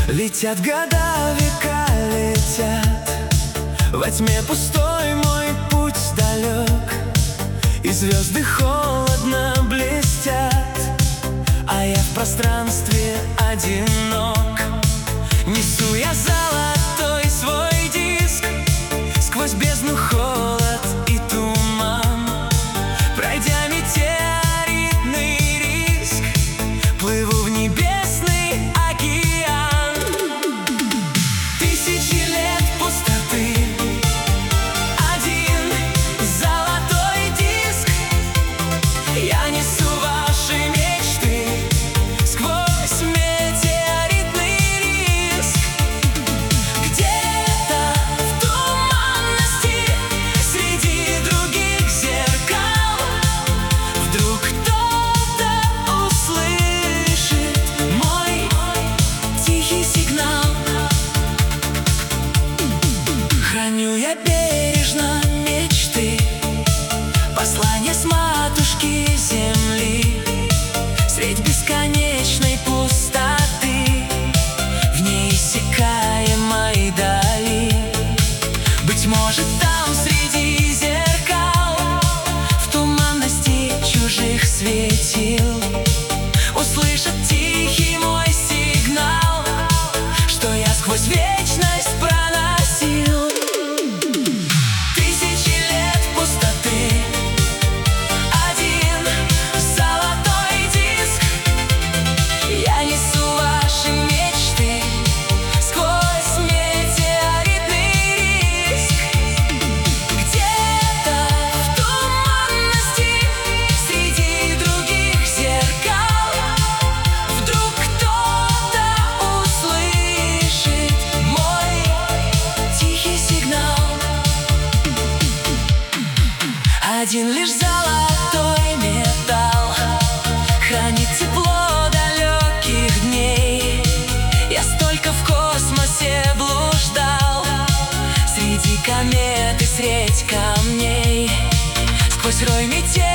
Летят года, века летят, во тьме пустой мой путь далек, и звезды холодно блестят, а я в пространстве одинок. Несу я золотой свой диск сквозь бездну, холод и туман, пройдя метеоритный риск, плыву в небесный океан. Тысячи лет пустоты, один золотой диск. Я несу ваши мечты сквозь метеоритный риск. Где-то в туманности среди других зеркал вдруг кто-то услышит мой тихий сигнал. Храню я бережно мечты, послание с матушки земли, средь бесконечной пустоты, в неиссякаемой дали. Быть может, там среди зеркал, в туманности чужих светил, услышат тихий мой сигнал, что я сквозь вечность проносил. Тысячи лет пустоты, один золотой диск. Я несу ваши мечты сквозь метеоритный риск. Где-то в туманности среди других зеркал вдруг кто-то услышит мой тихий сигнал. Один лишь золотой металл хранит тепло далеких дней. Я столько в космосе блуждал, среди комет и средь камней, сквозь рой метеоритов